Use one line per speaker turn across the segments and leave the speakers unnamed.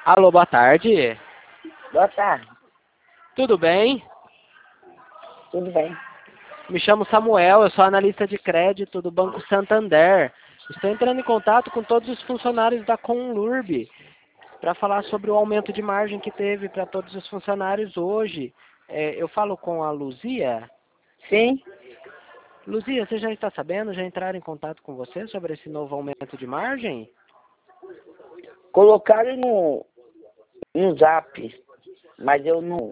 Alô, boa tarde.
Boa tarde,
Tudo bem?
tudo bem?
Me chamo Samuel, eu sou analista de crédito do Banco Santander. Estou entrando em contato com todos os funcionários da Conlurb para falar sobre o aumento de margem que teve para todos os funcionários hoje. Eu falo com a Luzia.
Sim,
Luzia, você já está sabendo? Já entraram em contato com você sobre esse novo aumento de margem?
colocaram no zap, mas eu não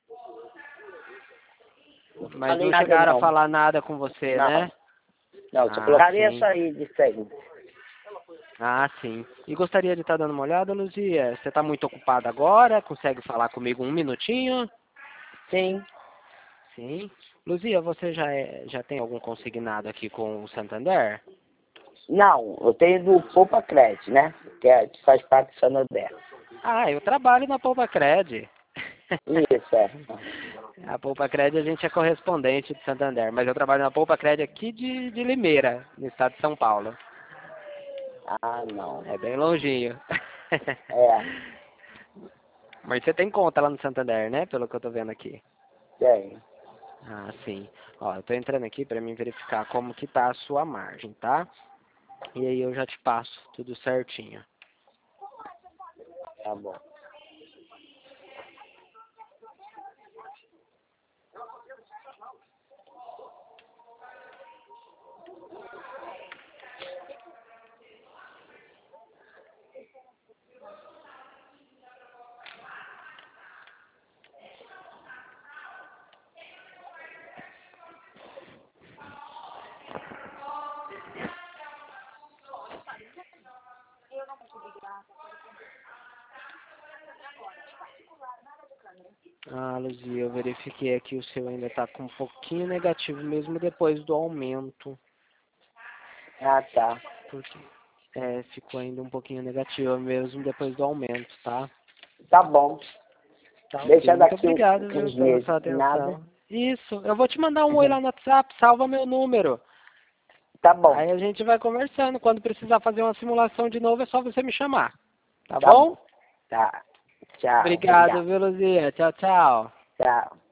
Mas
falei
não
nada
chegaram a
não.
falar nada com você,
Não,
né?
não, só
Ah,
colocaram
sim.
isso aí de aí.
Ah, sim. E gostaria de estar dando uma olhada, Luzia? Você está muito ocupada agora? Consegue falar comigo um minutinho?
Sim,
Sim. Luzia, você já tem algum consignado aqui com o Santander?
não, eu tenho do Poupa Crédito, né? Que faz parte do Santander.
Ah, eu trabalho na Poupa Cred.
Isso, é.
A Poupa Cred a gente é correspondente de Santander, mas eu trabalho na Poupa Cred aqui de Limeira, no estado de São Paulo.
Ah, não.
É bem longinho.
É,
Mas você tem conta lá no Santander, né? Pelo que eu tô vendo aqui.
tem.
Ah, sim. Ó, eu tô entrando aqui para mim verificar como que tá a sua margem, tá? E aí eu já te passo tudo certinho.
Tá bom.
Ah, Luzia, eu verifiquei aqui o seu ainda tá com um pouquinho negativo mesmo depois do aumento.
Ah, tá.
Porque ficou ainda um pouquinho negativo mesmo depois do aumento, tá?
Tá bom.
Tá ok.
Deixa
Muito
daqui
obrigado, viu,
uns
pela
dias.
sua
Nada.
atenção. Isso, eu vou te mandar um oi lá no WhatsApp, salva meu número.
Tá bom.
Aí a gente vai conversando. Quando precisar fazer uma simulação de novo, é só você me chamar. Tá
Tá
bom?
bom. Tá. Tchau.
Obrigado,
Obrigado.
viu, Luzia? Tchau, tchau.
Tchau.